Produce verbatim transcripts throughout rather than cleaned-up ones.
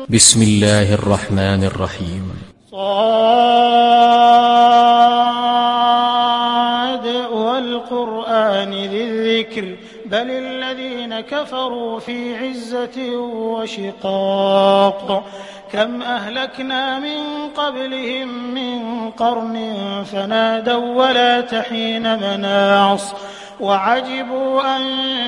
بسم الله الرحمن الرحيم. صاد والقرآن ذي الذكر بل الذين كفروا في عزة وشقاق كم أهلكنا من قبلهم من قرن فنادوا ولا تحين مناص وعجبوا أن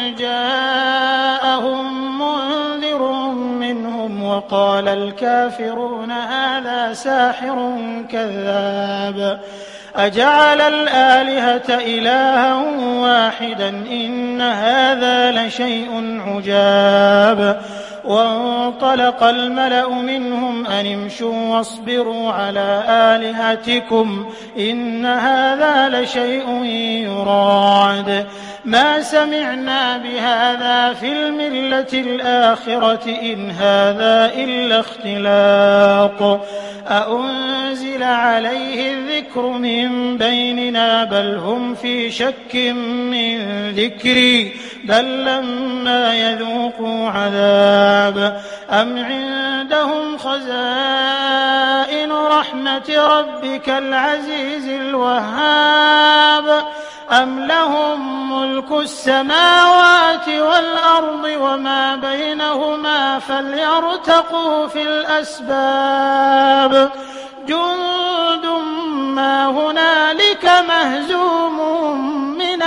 جاءهم منذر منهم وقال الكافرون هذا ساحر كذاب أجعل الآلهة إلها واحدا إن هذا لشيء عجاب وانطلق الملأ منهم أن امشوا واصبروا على آلهتكم إن هذا لشيء يراد ما سمعنا بهذا في الملة الآخرة إن هذا إلا اختلاق أأنزل عليه الذكر من بيننا بل هم في شك من ذكري بل لما يذوقوا عذاب أم عندهم خزائن رحمة ربك العزيز الوهاب أم لهم ملك السماوات والأرض وما بينهما فليرتقوا في الأسباب جند ما هنالك مهزوم من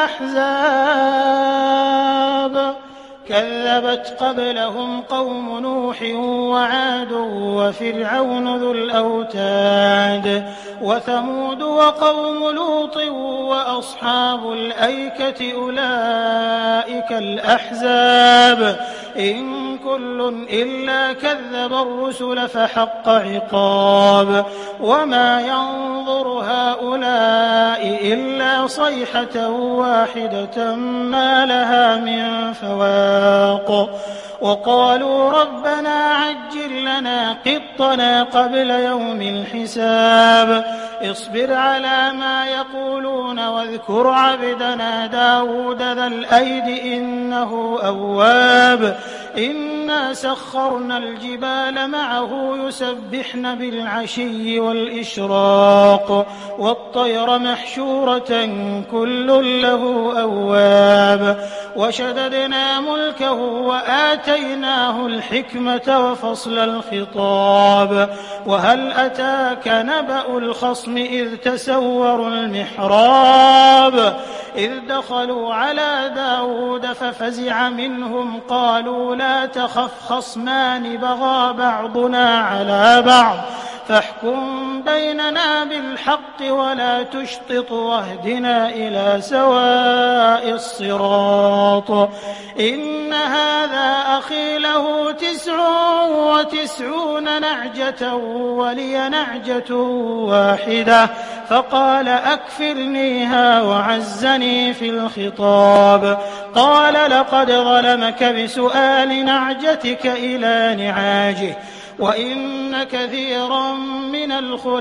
الأحزاب كذبت قبلهم قوم نوح وعاد وفرعون ذو الأوتاد وثمود وقوم لوط وأصحاب الأيكة أولئك الأحزاب إن كل إلا كذب الرسل فحق عقاب وما ينظر هؤلاء إلا صيحة واحدة ما لها من فواق وقالوا ربنا عجل لنا قطنا قبل يوم الحساب اصبر على ما يقولون واذكر عبدنا داود ذا الأيد إنه أواب إنا سخرنا الجبال معه يسبحن بالعشي والإشراق والطير محشورة كل له أواب وشددنا ملكه وآتيناه الحكمة وفصل الخطاب وهل أتاك نبأ الخصم إذ تسوروا المحراب إذ دخلوا على داود ففزع منهم قالوا لا تخف خصمان بغى بعضنا على بعض فاحكم بيننا بالحق ولا تشطط واهدنا إلى سواء الصراط إن هذا أخي له تسع وتسعون نعجة ولي نعجة واحدة فقال أكفلنيها وعزني في الخطاب قال لقد ظلمك بسؤال نعجتك إلى نعاجه وإن كثيرا من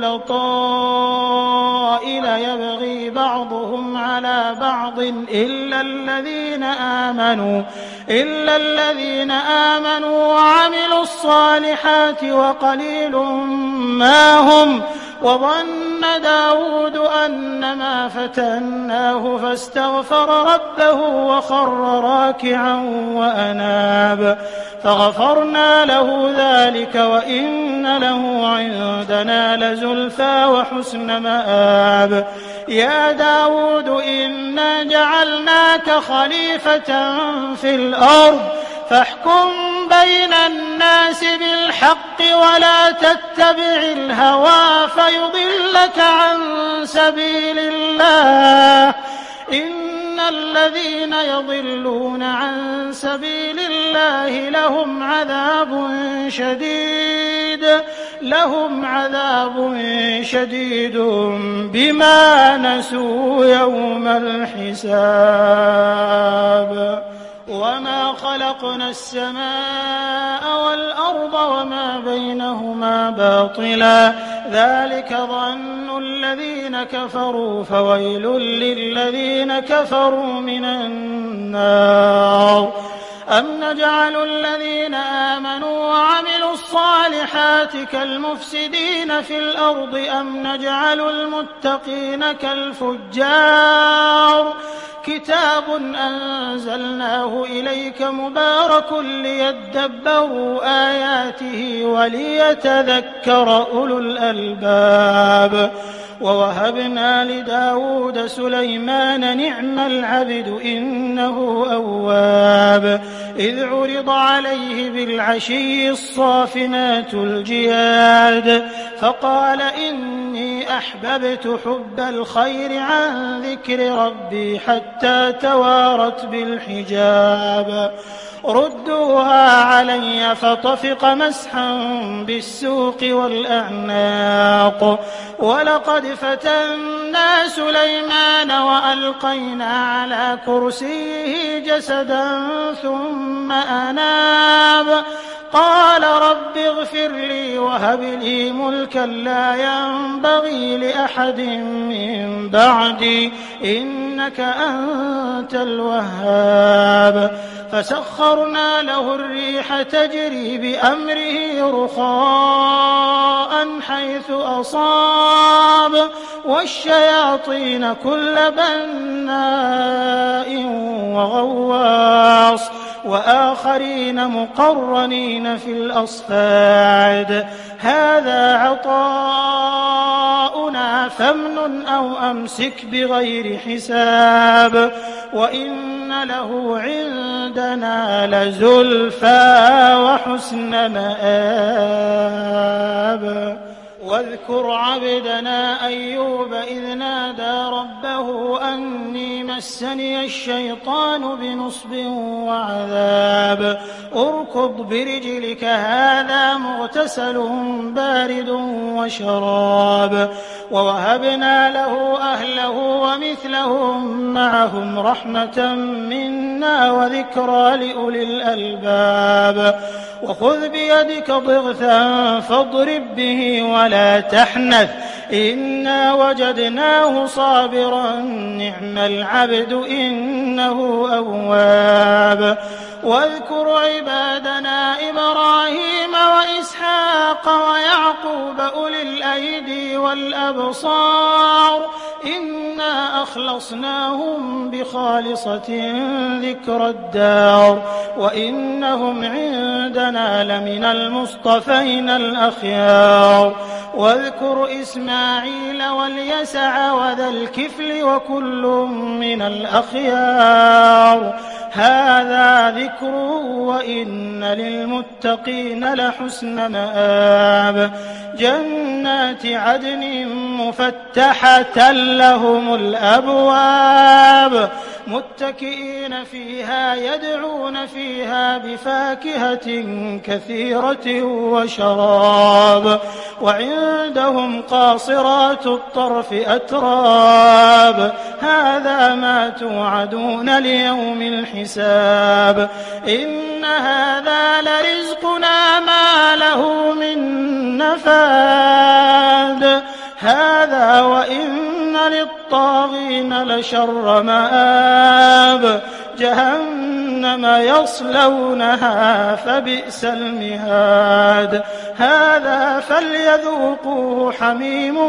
الخلطاء ليبغي بعضهم على بعض إلا الذين آمنوا إلا الذين آمنوا وعملوا الصالحات وقليل ما هم وظن داود أنما فتناه فاستغفر ربه وخر راكعا وأناب فغفرنا له ذلك وإن له عندنا لزلفى وحسن مآب يا داود إنا جعلناك خليفة في الأرض فاحكم بين الناس بالحق ولا تتبع الهوى فيضلك عن سبيل الله إن الذين يضلون عن سبيل الله لهم عذاب شديد لهم عذاب شديد بما نسوا يوم الحساب وما خلقنا السماء والأرض وما بينهما باطلا ذلك ظن الذين كفروا فويل للذين كفروا من النار أم نجعل الذين آمنوا وعملوا الصالحات الصالحات كالمفسدين في الأرض أم نجعل المتقين كالفجار كتاب أنزلناه إليك مبارك ليدبروا آياته وليتذكر أولو الألباب ووهبنا لداود سليمان نعم العبد إنه أواب إذ عرض عليه بالعشي الصافنات الجياد فقال إني أحببت حب الخير عن ذكر ربي حتى توارت بالحجاب ردوها علي فطفق مسحا بالسوق والأعناق ولقد فتنا سليمان وألقينا على كرسيه جسدا ثم أناب قال رب اغفر لي وهب لي ملكا لا ينبغي لأحد من بعدي إنك أنت الوهاب فسخرنا له الريح تجري بأمره رخاء حيث أصاب والشياطين كل بناء وغواص وآخرين مقرنين في الأصفاد هذا عطاؤنا فامنن أو أمسك بغير حساب وإن له عندنا لزلفى وحسن مآب واذكر عبدنا أيوب إذ نادى ربه أني مسني الشيطان بنصب وعذاب اركض برجلك هذا مغتسل بارد وشراب ووهبنا له أهله ومثلهم معهم رحمة منا وذكرى لأولي الألباب وخذ بيدك ضغثا فاضرب به ولا تحنث إنا وجدناه صابرا نعم العبد إنه أواب واذكر عبادنا إبراهيم وإسحاق ويعقوب أولي الأيدي والأبصار إنا أخلصناهم بخالصة ذكر الدار وإنهم عندنا لمن المصطفين الأخيار واذكر إسماعيل واليسع وذا الكفل وكل من الأخيار هذا ذكر وإن للمتقين لحسن مآب جنات عدن مفتحة لهم الأبواب متكئين فيها يدعون فيها بفاكهة كثيرة وشراب وعندهم قاصرات الطرف أتراب هذا ما توعدون ليوم الحساب إن هذا لرزقنا ما له من نفاد هذا وإن للطاغين لشر مآب جهنم يصلونها فبئس المهاد هذا فليذوقوه حميم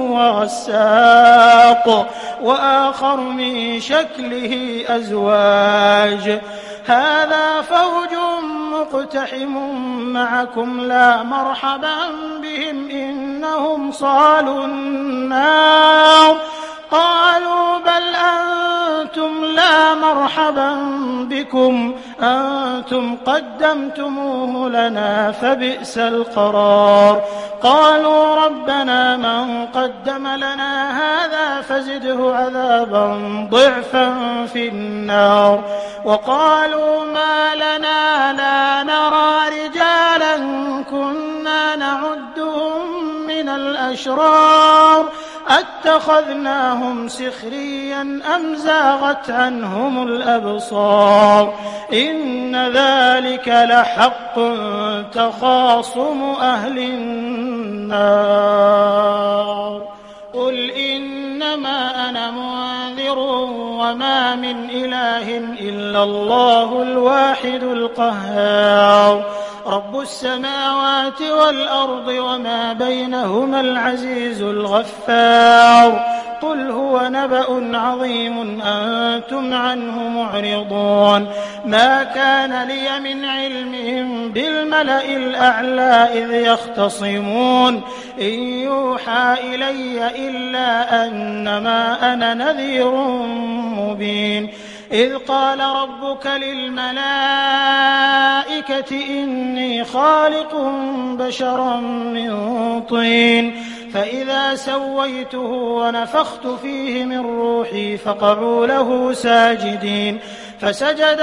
وغساق وآخر من شكله أزواج هذا فوج مقتحم معكم لا مرحبا بهم إنهم صالوا النار قالوا بل أنتم لا مرحبا بكم أنتم قدمتموه لنا فبئس القرار قالوا ربنا من قدم لنا هذا فزده عذابا ضعفا في النار وقالوا ما لنا لا نرى رجالا كنا نعدهم من الأشرار أتخذناهم سخريا أم زاغت عنهم الأبصار إن ذلك لحق تخاصم أهل النار قل إنما أنا منذر وما من إله إلا الله الواحد القهار رب السماوات والأرض وما بينهما العزيز الغفار قل هو نبأ عظيم أنتم عنه معرضون ما كان لي من علم بالملأ الأعلى إذ يختصمون إن يوحى إلي إلا أنما أنا نذير مبين إذ قال ربك للملائكة إني خالق بشرا من طين فإذا سويته ونفخت فيه من روحي فقعوا له ساجدين فسجد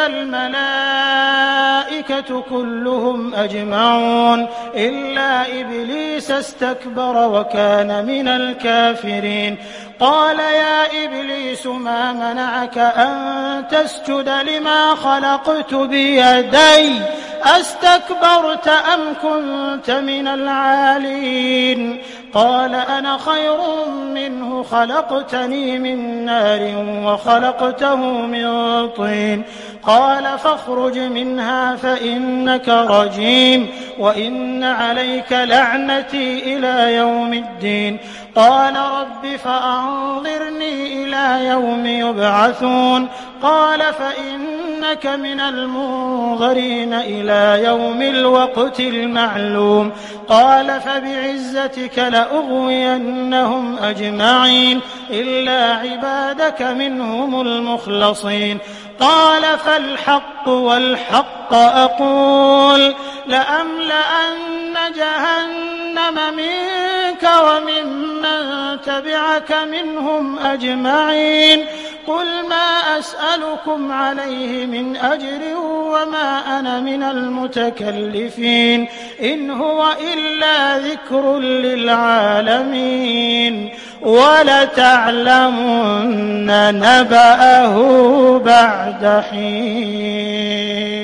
الملائكة كلهم أجمعون إلا إبليس استكبر وكان من الكافرين قال يا إبليس ما منعك أن تسجد لما خلقت بيدي أستكبرت أم كنت من العالين قال أنا خير منه خلقتني من نار وخلقته من طين قال فاخرج منها فإنك رجيم وإن عليك لعنتي إلى يوم الدين قال رب فأنظرني إلى يوم يبعثون قال فإنك من المنظرين إلى يوم الوقت المعلوم قال فبعزتك لأغوينهم أجمعين إلا عبادك منهم المخلصين قال فالحق والحق أقول لأملأن جهنم منك وممن تبعك منهم أجمعين قل ما أسألكم عليه من أجر وما أنا من المتكلفين إن هو إلا ذكر للعالمين ولتعلمن نبأه بعد حين.